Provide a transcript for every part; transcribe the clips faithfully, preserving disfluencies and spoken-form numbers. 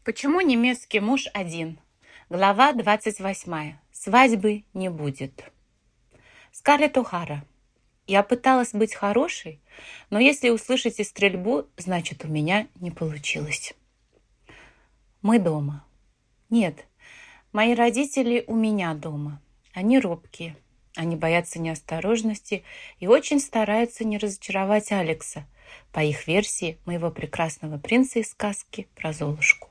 Почему немецкий муж один? Глава двадцать восьмая. Свадьбы не будет. Скарлетт О'Хара. Я пыталась быть хорошей, но если услышите стрельбу, значит, у меня не получилось. Мы дома. Нет, мои родители у меня дома. Они робкие. Они боятся неосторожности и очень стараются не разочаровать Алекса, по их версии, моего прекрасного принца из сказки про Золушку.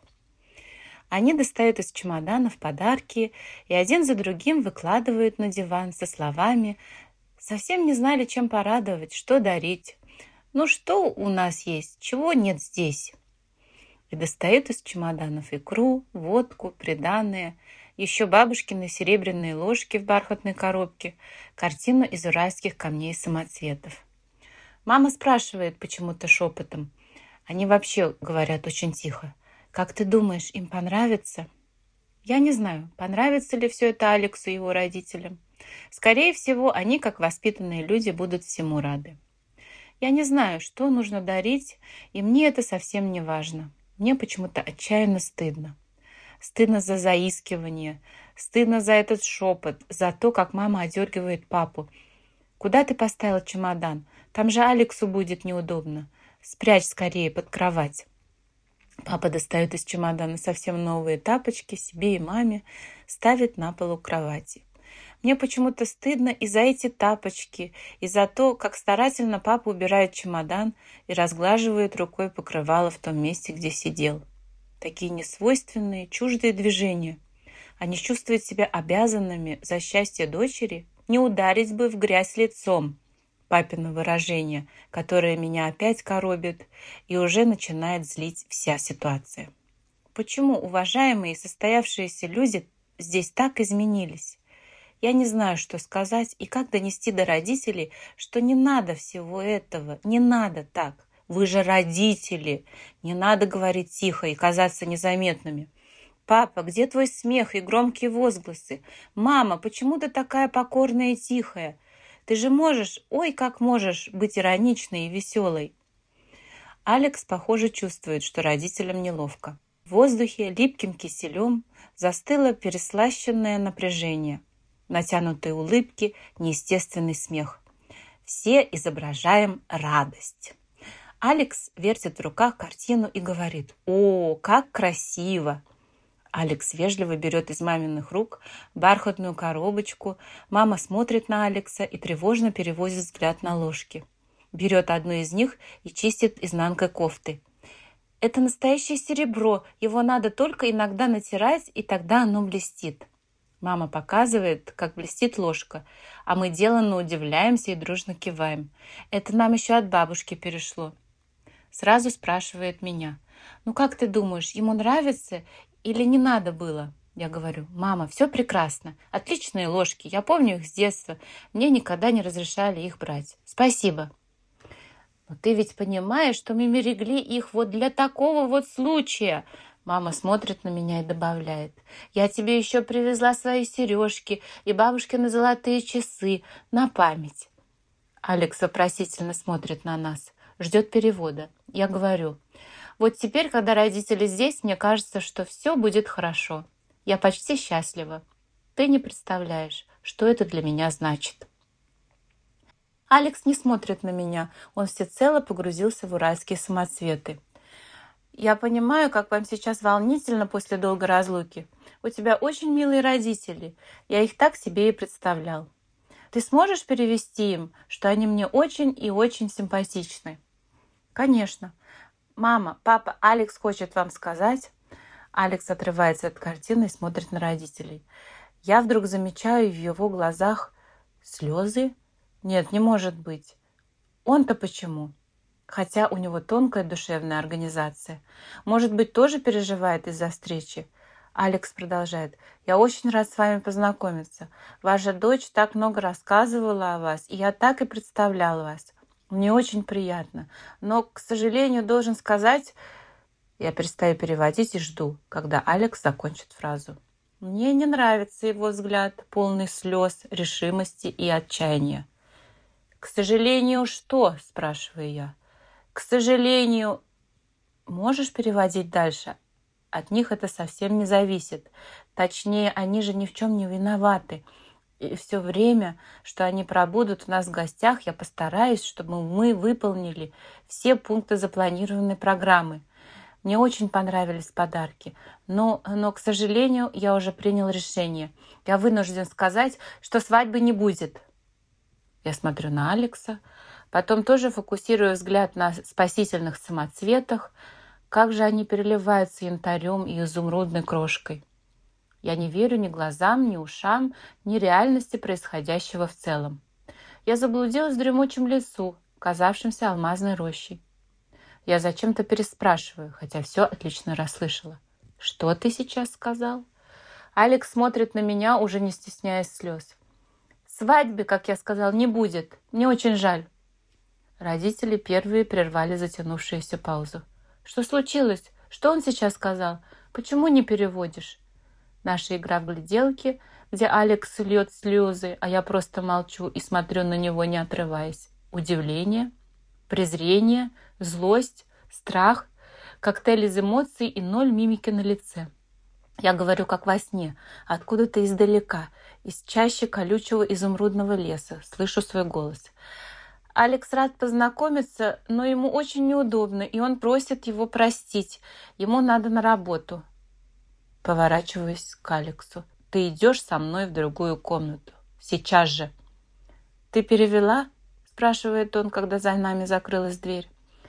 Они достают из чемоданов подарки и один за другим выкладывают на диван со словами «Совсем не знали, чем порадовать, что дарить. Ну что у нас есть, чего нет здесь?» И достают из чемоданов икру, водку, приданое, еще бабушкины серебряные ложки в бархатной коробке, картину из уральских камней и самоцветов. Мама спрашивает почему-то шепотом. Они вообще говорят очень тихо. «Как ты думаешь, им понравится?» Я не знаю, понравится ли все это Алексу и его родителям. Скорее всего, они, как воспитанные люди, будут всему рады. Я не знаю, что нужно дарить, и мне это совсем не важно. Мне почему-то отчаянно стыдно. Стыдно за заискивание, стыдно за этот шепот, за то, как мама одергивает папу. «Куда ты поставил чемодан? Там же Алексу будет неудобно. Спрячь скорее под кровать». Папа достает из чемодана совсем новые тапочки себе и маме, ставит на пол у кровати. Мне почему-то стыдно и за эти тапочки, и за то, как старательно папа убирает чемодан и разглаживает рукой покрывало в том месте, где сидел. Такие несвойственные, чуждые движения. Они чувствуют себя обязанными за счастье дочери не ударить бы в грязь лицом. Папино выражение, которое меня опять коробит и уже начинает злить вся ситуация. Почему уважаемые и состоявшиеся люди здесь так изменились? Я не знаю, что сказать и как донести до родителей, что не надо всего этого, не надо так. Вы же родители, не надо говорить тихо и казаться незаметными. «Папа, где твой смех и громкие возгласы? Мама, почему ты такая покорная и тихая? Ты же можешь, ой, как можешь быть ироничной и веселой». Алекс, похоже, чувствует, что родителям неловко. В воздухе липким киселем застыло переслащенное напряжение. Натянутые улыбки, неестественный смех. Все изображаем радость. Алекс вертит в руках картину и говорит: «О, как красиво!» Алекс вежливо берет из маминых рук бархатную коробочку. Мама смотрит на Алекса и тревожно переводит взгляд на ложки. Берет одну из них и чистит изнанкой кофты. «Это настоящее серебро. Его надо только иногда натирать, и тогда оно блестит». Мама показывает, как блестит ложка, а мы деланно удивляемся и дружно киваем. «Это нам еще от бабушки перешло». Сразу спрашивает меня: «Ну как ты думаешь, ему нравится или не надо было?» Я говорю: «Мама, все прекрасно. Отличные ложки. Я помню их с детства. Мне никогда не разрешали их брать. Спасибо». «Но ты ведь понимаешь, что мы берегли их вот для такого вот случая». Мама смотрит на меня и добавляет: «Я тебе еще привезла свои сережки и бабушкины золотые часы на память». Алекс вопросительно смотрит на нас, ждет перевода. Я говорю: «Вот теперь, когда родители здесь, мне кажется, что все будет хорошо. Я почти счастлива. Ты не представляешь, что это для меня значит». Алекс не смотрит на меня. Он всецело погрузился в уральские самоцветы. «Я понимаю, как вам сейчас волнительно после долгой разлуки. У тебя очень милые родители. Я их так себе и представлял. Ты сможешь перевести им, что они мне очень и очень симпатичны?» «Конечно. Мама, папа, Алекс хочет вам сказать...» Алекс отрывается от картины и смотрит на родителей. Я вдруг замечаю в его глазах слезы. Нет, не может быть. Он-то почему? Хотя у него тонкая душевная организация. Может быть, тоже переживает из-за встречи? Алекс продолжает: «Я очень рад с вами познакомиться. Ваша дочь так много рассказывала о вас, и я так и представлял вас. Мне очень приятно. Но, к сожалению, должен сказать...» Я перестаю переводить и жду, когда Алекс закончит фразу. Мне не нравится его взгляд, полный слез, решимости и отчаяния. «К сожалению, что?» – спрашиваю я. «К сожалению...» «Можешь переводить дальше?» От них это совсем не зависит. Точнее, они же ни в чем не виноваты. И все время, что они пробудут у нас в гостях, я постараюсь, чтобы мы выполнили все пункты запланированной программы. Мне очень понравились подарки, но, но, к сожалению, я уже принял решение. Я вынужден сказать, что свадьбы не будет. Я смотрю на Алекса, потом тоже фокусирую взгляд на спасительных самоцветах, как же они переливаются янтарем и изумрудной крошкой. Я не верю ни глазам, ни ушам, ни реальности происходящего в целом. Я заблудилась в дремучем лесу, казавшемся алмазной рощей. Я зачем-то переспрашиваю, хотя все отлично расслышала. «Что ты сейчас сказал?» Алекс смотрит на меня, уже не стесняясь слез. «Свадьбы, как я сказал, не будет. Мне очень жаль». Родители первые прервали затянувшуюся паузу. «Что случилось? Что он сейчас сказал? Почему не переводишь?» Наша игра в гляделки, где Алекс льет слезы, а я просто молчу и смотрю на него, не отрываясь. Удивление, презрение, злость, страх, коктейль из эмоций и ноль мимики на лице. Я говорю, как во сне, откуда-то издалека, из чащи колючего изумрудного леса, слышу свой голос. Алекс рад познакомиться, но ему очень неудобно, и он просит его простить. Ему надо на работу. Поворачиваюсь к Алексу. «Ты идешь со мной в другую комнату. Сейчас же». «Ты перевела?» – спрашивает он, когда за нами закрылась дверь.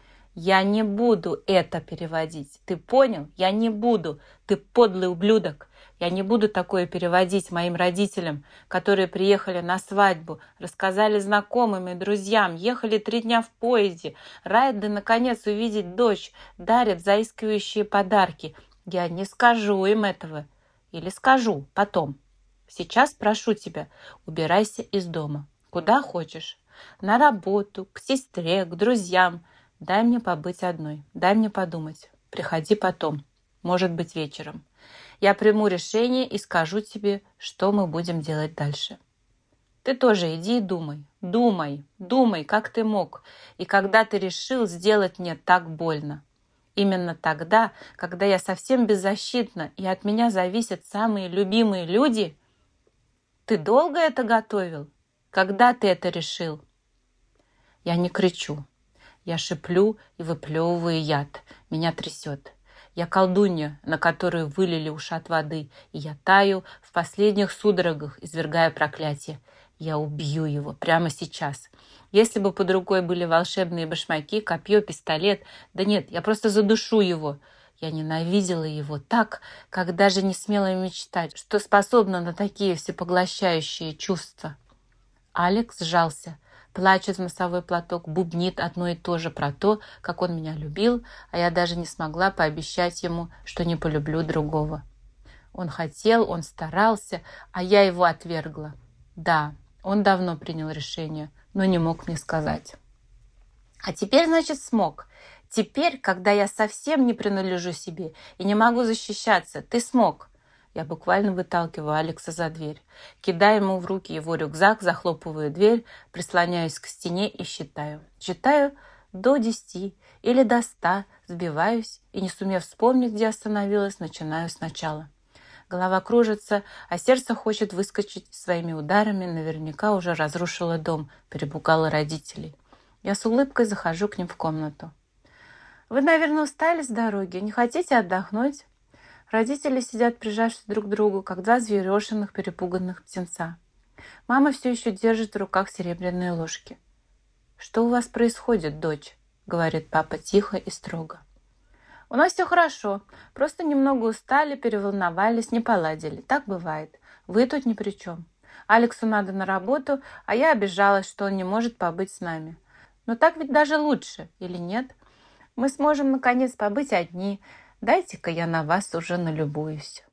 «Я не буду это переводить. Ты понял? Я не буду. Ты подлый ублюдок. Я не буду такое переводить моим родителям, которые приехали на свадьбу, рассказали знакомым и друзьям, ехали три дня в поезде, рады, наконец, увидеть дочь, дарят заискивающие подарки. Я не скажу им этого. Или скажу потом. Сейчас прошу тебя, убирайся из дома. Куда хочешь. На работу, к сестре, к друзьям. Дай мне побыть одной. Дай мне подумать. Приходи потом. Может быть, вечером. Я приму решение и скажу тебе, что мы будем делать дальше. Ты тоже иди и думай. Думай, думай, как ты мог. И когда ты решил сделать мне так больно. Именно тогда, когда я совсем беззащитна и от меня зависят самые любимые люди. Ты долго это готовил? Когда ты это решил? Я не кричу. Я шиплю и выплевываю яд. Меня трясет. Я колдунья, на которую вылили ушат воды, и я таю в последних судорогах, извергая проклятие. Я убью его прямо сейчас. Если бы под рукой были волшебные башмаки, копье, пистолет... Да нет, я просто задушу его. Я ненавидела его так, как даже не смела мечтать, что способна на такие всепоглощающие чувства. Алекс сжался, плачет в носовой платок, бубнит одно и то же про то, как он меня любил, а я даже не смогла пообещать ему, что не полюблю другого. Он хотел, он старался, а я его отвергла. Да, он давно принял решение, но не мог мне сказать. А теперь, значит, смог. Теперь, когда я совсем не принадлежу себе и не могу защищаться, ты смог. Я буквально выталкиваю Алекса за дверь. Кидаю ему в руки его рюкзак, захлопываю дверь, прислоняюсь к стене и считаю. Считаю до десяти или до ста, сбиваюсь и, не сумев вспомнить, где остановилась, начинаю сначала. Голова кружится, а сердце хочет выскочить своими ударами, наверняка уже разрушило дом, перепугало родителей. Я с улыбкой захожу к ним в комнату. «Вы, наверное, устали с дороги, не хотите отдохнуть?» Родители сидят, прижавшись друг к другу, как два зверешенных, перепуганных птенца. Мама все еще держит в руках серебряные ложки. «Что у вас происходит, дочь?» — говорит папа тихо и строго. «У нас все хорошо. Просто немного устали, переволновались, не поладили. Так бывает. Вы тут ни при чем. Алексу надо на работу, а я обижалась, что он не может побыть с нами. Но так ведь даже лучше, или нет? Мы сможем, наконец, побыть одни. Дайте-ка я на вас уже налюбуюсь».